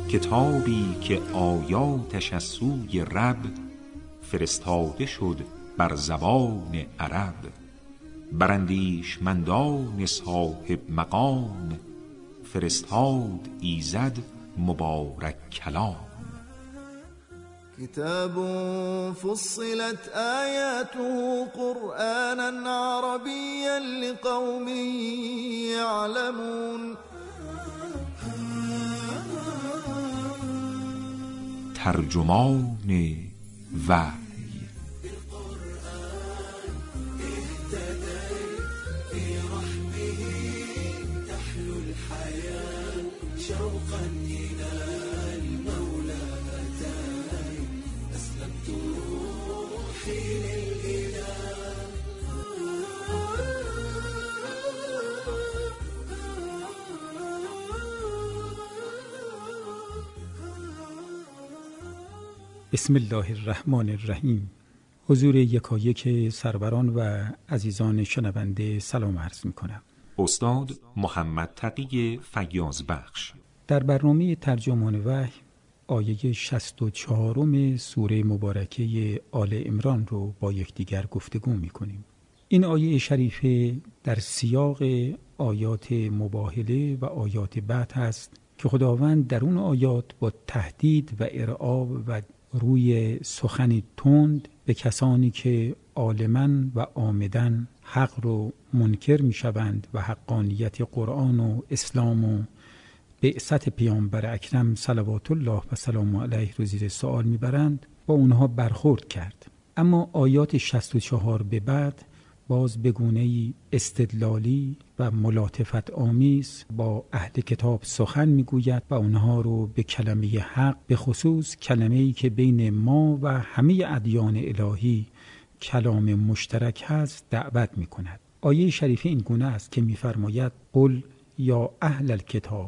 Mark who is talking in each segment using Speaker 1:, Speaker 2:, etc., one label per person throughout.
Speaker 1: کتابی که آیاتش از سوی رب فرستاده شد بر زبان عرب، بر اندیشمندان صاحب مقام فرستاد ایزد مبارک کلام.
Speaker 2: كتاب فصلت آياته قرآنا عربيا لقوم يعلمون.
Speaker 1: ترجمان وحی.
Speaker 3: بسم الله الرحمن الرحیم. حضور یکایک سروران و عزیزان شنونده سلام عرض می کنم.
Speaker 1: استاد محمد تقی فیاض بخش
Speaker 3: در برنامه ترجمان وحی آیه 64 سوره مبارکه آل عمران رو با یکدیگر گفتگو می کنیم. این آیه شریفه در سیاق آیات مباهله و آیات بعد هست که خداوند در اون آیات با تهدید و ارعاب و روی سخنی تند به کسانی که عالماً و عامداً حق رو منکر می شوند و حقانیت قرآن و اسلام و بعثت پیامبر اکرم صلوات الله و سلام علیه رو زیر سوال می برند، با اونها برخورد کرد. اما آیات 64 به بعد باز به گونه‌ای استدلالی و ملاطفت آمیز با اهل کتاب سخن میگوید و اونها رو به کلمه حق، به خصوص کلمه‌ای که بین ما و همه ادیان الهی کلام مشترک هست، دعوت میکند. آیه شریفه این گونه است که میفرماید قل یا اهل الکتاب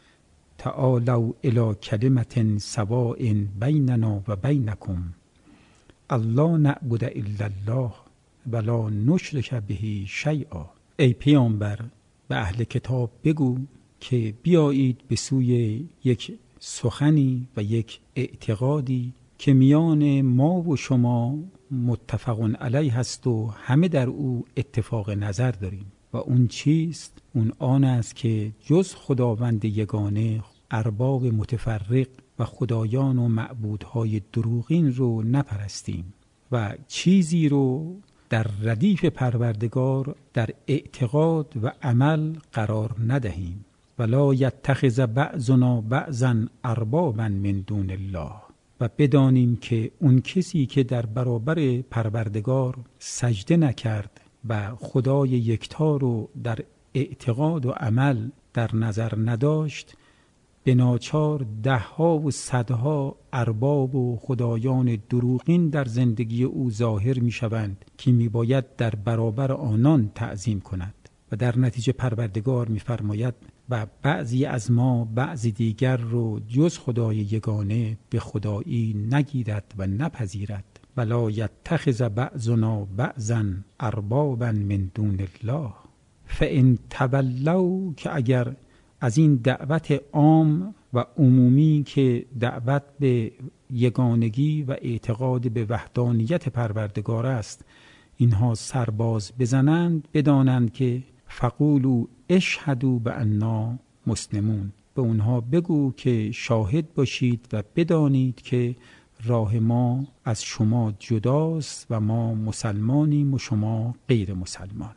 Speaker 3: تعالوا الی کلمة سواء بیننا و بینکم الا نعبد الا الله ولا نشرک به شیئا. ای پیامبر به اهل کتاب بگو که بیایید به سوی یک سخنی و یک اعتقادی که میان ما و شما متفق علیه است و همه در او اتفاق نظر داریم. و اون چیست؟ اون آن است که جز خداوند یگانه ارباب متفرق و خدایان و معبودهای دروغین رو نپرستیم و چیزی رو در ردیف پروردگار در اعتقاد و عمل قرار ندهیم. ولا یتخذ بعضنا بعضا اربابا من دون الله. و بدانیم که اون کسی که در برابر پروردگار سجده نکرد و خدای یکتا رو در اعتقاد و عمل در نظر نداشت، به ناچار دهها و صدها ارباب و خدایان دروغین در زندگی او ظاهر می شوند که می باید در برابر آنان تعظیم کند. و در نتیجه پروردگار می فرماید و بعضی از ما بعضی دیگر رو جز خدای یگانه به خدایی نگیرد و نپذیرد. ولا یتخذ بعضنا بعضا اربابا من دون الله فان تولوا. که اگر از این دعوت عام و عمومی که دعوت به یگانگی و اعتقاد به وحدانیت پروردگار است اینها سرباز بزنند، بدانند که فقولوا اشهدوا بأننا مسلمون. به اونها بگو که شاهد باشید و بدانید که راه ما از شما جداست و ما مسلمانیم و شما غیر مسلمان.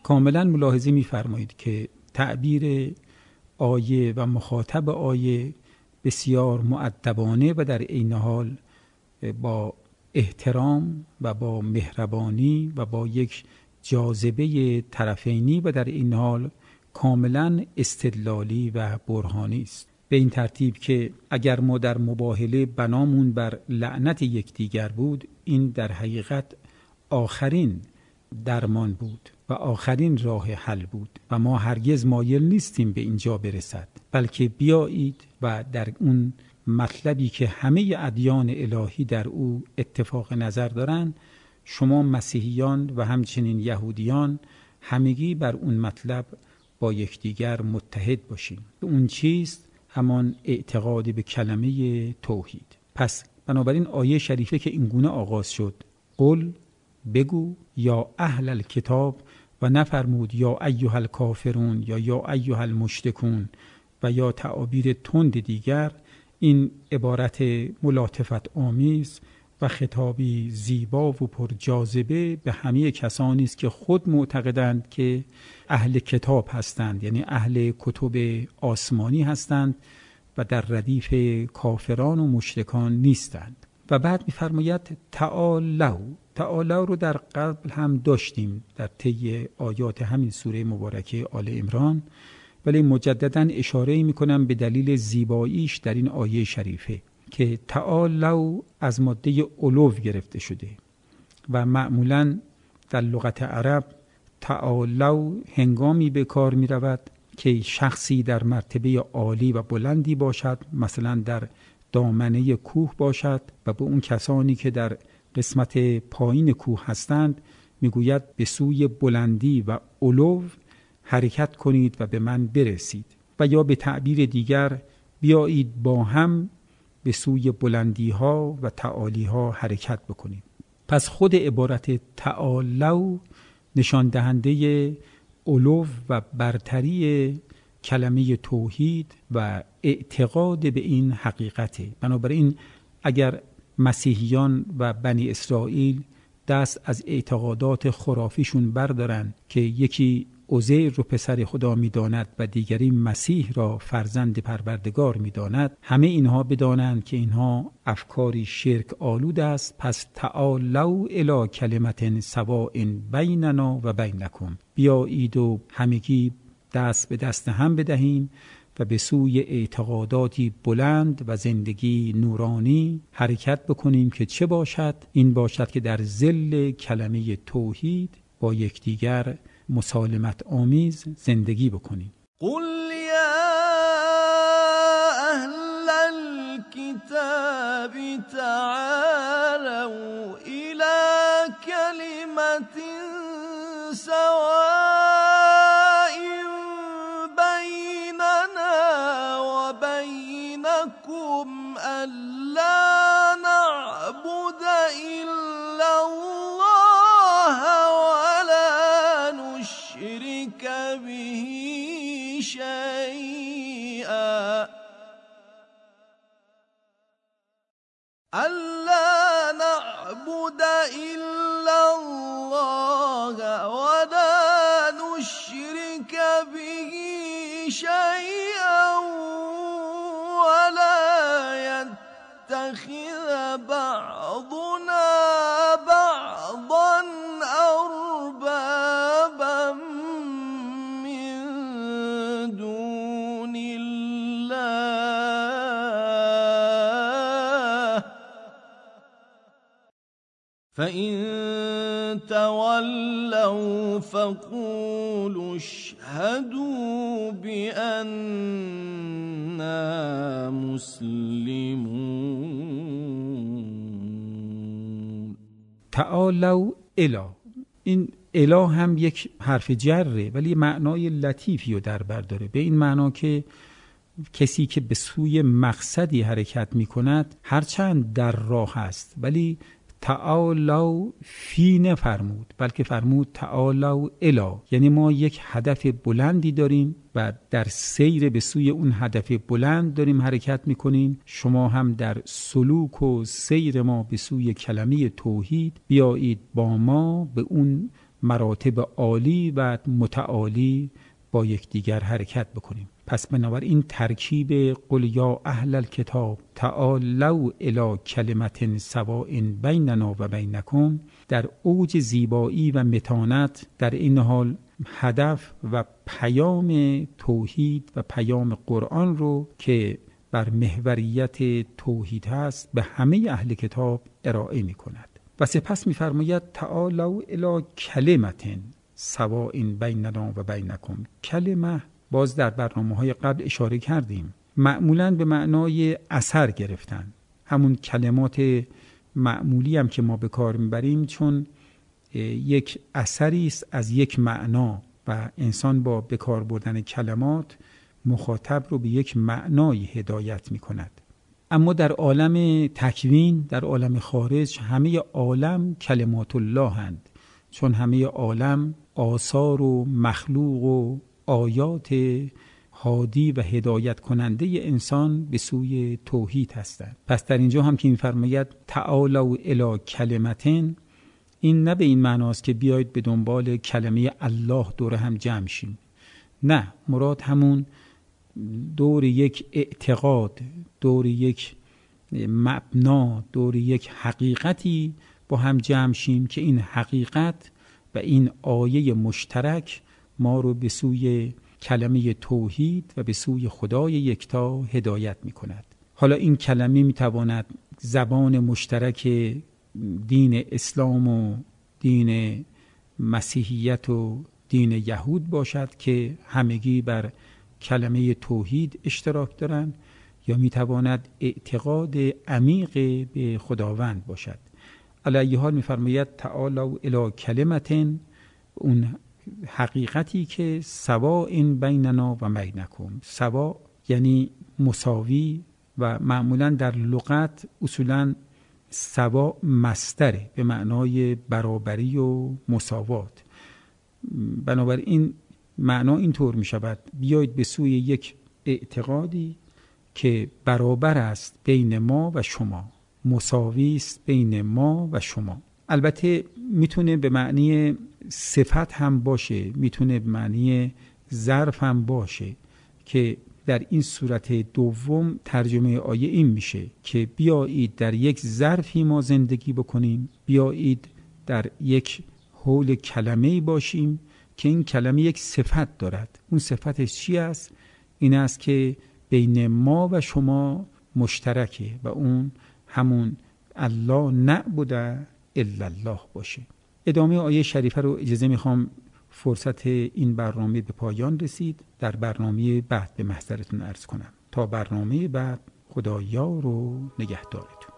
Speaker 3: کاملا ملاحظه می‌فرمایید که تعبیر آیه و مخاطب آیه بسیار مؤدبانه و در عین حال با احترام و با مهربانی و با یک جاذبه طرفینی و در این حال کاملا استدلالی و برهانی است. به این ترتیب که اگر ما در مباهله بنامون بر لعنت یکدیگر بود، این در حقیقت آخرین درمان بود و آخرین راه حل بود و ما هرگز مایل نیستیم به اینجا برسد، بلکه بیایید و در اون مطلبی که همه ادیان الهی در او اتفاق نظر دارند، شما مسیحیان و همچنین یهودیان همگی بر اون مطلب با یکدیگر متحد باشیم. اون چیست؟ همان اعتقاد به کلمه توحید. پس بنابراین آیه شریفه که اینگونه آغاز شد، قل بگو یا اهل الکتاب، و نفرمود یا ایها الکافرون یا ایها المشرکون و یا تعابیر تند دیگر، این عبارت ملاطفت آمیز و خطابی زیبا و پر جاذبه به همه کسانی است که خود معتقدند که اهل کتاب هستند، یعنی اهل کتب آسمانی هستند و در ردیف کافران و مشرکان نیستند. و بعد می‌فرماید تعالوا رو در قبل هم داشتیم در طی آیات همین سوره مبارکه آل عمران، ولی مجددا اشاره می‌کنم به دلیل زیباییش در این آیه شریفه که تعالوا از ماده علو گرفته شده و معمولاً در لغت عرب تعالوا هنگامی به کار می رود که شخصی در مرتبه عالی و بلندی باشد، مثلا در دامنه کوه باشد و به اون کسانی که در قسمت پایین کوه هستند میگوید به سوی بلندی و علو حرکت کنید و به من برسید، و یا به تعبیر دیگر بیایید با هم به سوی بلندی ها و تعالی ها حرکت بکنید. پس خود عبارت تعالوا نشان دهنده علو و برتری کلمه توحید و اعتقاد به این حقیقته. بنابراین اگر مسیحیان و بنی اسرائیل دست از اعتقادات خرافیشون بردارن که یکی عزیر رو پسر خدا می‌داند و دیگری مسیح را فرزند پروردگار می‌داند، همه اینها بدانند که اینها افکاری شرک آلود است. پس تعالوا الی کلمة سواء بیننا و بینکم، بیایید و همگی دست به دست هم بدهیم و به سوی اعتقاداتی بلند و زندگی نورانی حرکت بکنیم که چه باشد؟ این باشد که در ظل کلمه توحید با یکدیگر مسالمت آمیز زندگی بکنیم.
Speaker 2: قل یا اهل الكتاب تعالوا الى کلمة سواء بیننا و بینکم الا نعبد الا الله نشرك به شيئا ألا نعبد إلا الله ولا نشرك به شيئا ولا يتخذ بعضنا بعضا أربابا من دون الله فإن تولوا فقولوا اشهدوا بأننا مسلمون.
Speaker 3: تعالوا الی، این اله هم یک حرف جره ولی معنای لطیفی رو در بر داره، به این معنا که کسی که به سوی مقصدی حرکت می کند هرچند در راه است ولی تعالوا فی نفرمود بلکه فرمود تعالوا الی، یعنی ما یک هدف بلندی داریم و در سیر به سوی اون هدف بلند داریم حرکت میکنیم. شما هم در سلوک و سیر ما به سوی کلمه توحید بیایید با ما به اون مراتب عالی و متعالی با یکدیگر حرکت بکنیم. پس بنابراین ترکیب قل یا اهل الکتاب تعالوا الی کلمة سواء بیننا و بینکم در اوج زیبایی و متانت، در این حال هدف و پیام توحید و پیام قرآن رو که بر محوریت توحید هست به همه اهل کتاب ارائه می کند. و سپس می فرماید تعالوا الی کلمة سواء بیننا و بینکم. کلمه باز در برنامه‌های قبل اشاره کردیم، معمولاً به معنای اثر گرفتن، همون کلمات معمولی هم که ما به کار میبریم، چون یک اثری است از یک معنا و انسان با به کار بردن کلمات مخاطب رو به یک معنای هدایت میکند. اما در عالم تکوین، در عالم خارج، همه عالم کلمات الله هند، چون همه عالم آثار و مخلوق و آیات هادی و هدایت کننده انسان به سوی توحید هستند. پس در اینجا هم که می‌فرماید تعالوا الی کلمة، این نه به این معناست که بیایید به دنبال کلمه الله دور هم جمع شیم. نه، مراد همون دور یک اعتقاد، دور یک مبنا، دور یک حقیقتی با هم جمع شیم که این حقیقت و این آیه مشترک ما رو به سوی کلمه توحید و به سوی خدای یکتا هدایت می کند. حالا این کلمه می تواند زبان مشترک دین اسلام و دین مسیحیت و دین یهود باشد که همگی بر کلمه توحید اشتراک دارند، یا می تواند اعتقاد عمیق به خداوند باشد. علی ای حال می فرماید تعالوا الی کلمة، اون حقیقتی که سواء بیننا و بینکم. سواء یعنی مساوی و معمولا در لغت اصولا سواء مصدره به معنای برابری و مساوات. بنابراین معنا اینطور می شود بیایید به سوی یک اعتقادی که برابر است بین ما و شما، مساوی است بین ما و شما. البته میتونه به معنی صفت هم باشه، میتونه به معنی ظرف هم باشه که در این صورت دوم ترجمه آیه این میشه که بیایید در یک ظرفی ما زندگی بکنیم، بیایید در یک حول کلمه‌ای باشیم که این کلمه یک صفت دارد. اون صفتش چی است؟ این است که بین ما و شما مشترکه و اون همون الله نعبد الا الله باشه. ادامه آیه شریفه رو اجازه میخوام، فرصت این برنامه به پایان رسید، در برنامه بعد به محضرتون عرض کنم. تا برنامه بعد، خدا یار و نگهدارتون.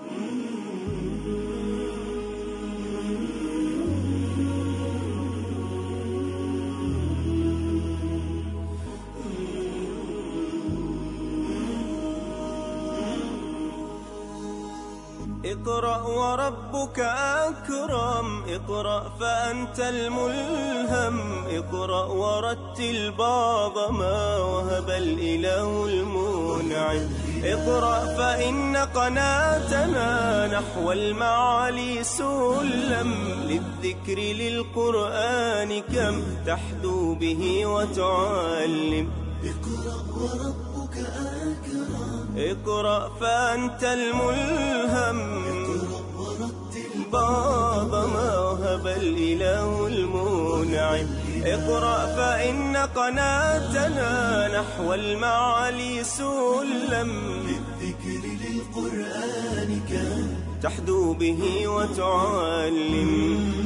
Speaker 2: اقرأ وربك أكرم، اقرأ فأنت الملهم، اقرأ ورتل بعض ما وهب الإله المنعم، اقرأ فإن قناتنا نحو المعالي سلم، للذكر للقرآن كم تحدو به وتعلم. اقرأ وربك أكرم، اقرأ فأنت الملهم، اقرأ ورتل بعض ما وهب الإله المنعم، اقرأ فإن قناتنا نحو المعالي سلم، للذكر للقرآن كم تحدو به وتعلم.